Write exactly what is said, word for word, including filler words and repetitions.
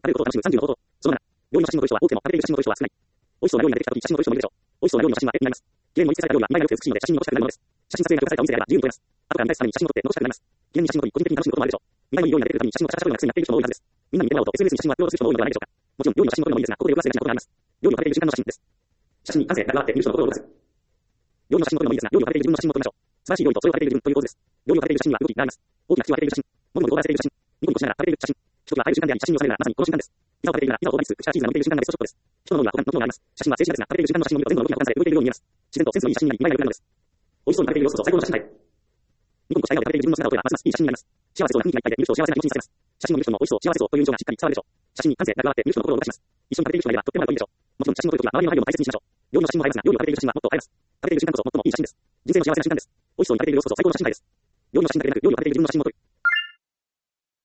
食べることを楽しむさんじゅうの方法。そのなな、料理の写真のご一緒は多くても食べている写真のご一緒は少ない。美味しそうな料理が出てきたとき写真のご一緒もいるでしょう。美味しそうな料理の写真は絵になります。記念に盛り付けされた料理は見栄えが良くて美しいので写真に残したくなるものです。写真撮影が許されたお店であれば自由に撮れます。後から見返すために写真を撮って残したくなります。記念に写真を撮り、個人的に楽しむこともあるでしょう。見栄えのいい料理が出てくるために写真をカシャカシャ撮るのが癖になっている人も多いはずです。みんなに見てもらおうと エスエヌエス に写真をアップロードする人も多いのではないでしょうか。もちろん料理の写真を撮るのもいいですが、ここでよく忘れがちなことがあります。料理を食べている時間の写真です。写真に感性があって見る人の心を動かす。料理の写真を撮るのもいいですが、料理を食べている自分の写真を撮りましょう。素晴らしい料理とそれを食べている自分という構図です。料理を食べている写真には動きがあります。大きな口を開けている写真、もみもみと終わらせている写真、ニコニコしながら食べている写真、一つは食べる時間であり写真に収めるならまさにこの瞬間です。ピザを食べているならピザをオーバース、口からチーズが伸びている瞬間がベストショットです。人の脳には他の機能があります。写真は静止画ですが、食べている時間の写真を見ると全部の動きが保管され動いているように見えます。自然とセンスのいい写真になり見栄えが良くなるのです。美味しそうに食べている様子こそ最高の写真タイプ。ニコニコした笑顔で食べている自分の姿を撮ればますますいい写真になります。幸せそうな雰囲気がいっぱいで見る人を幸せな気持ちにさせます。写真を見る人も美味しそう、幸せそうという印象がしっかり伝わるでしょう。写真に感性があって見る人の心を動かします。一緒に食べている人がいればとっても仲いいでしょう。もちろん写真を撮るときは周りの配慮も大切にしましょう。料理の写真も映えますが、料理を食べている写真はもっと映えます。食べている時間こそ最もいい写真です。人生の幸せな瞬間です。美味しそうに食べている様子こそ最高の写真タイプです。料理の写真だけでなく、料理を食べている自分の写真も撮る。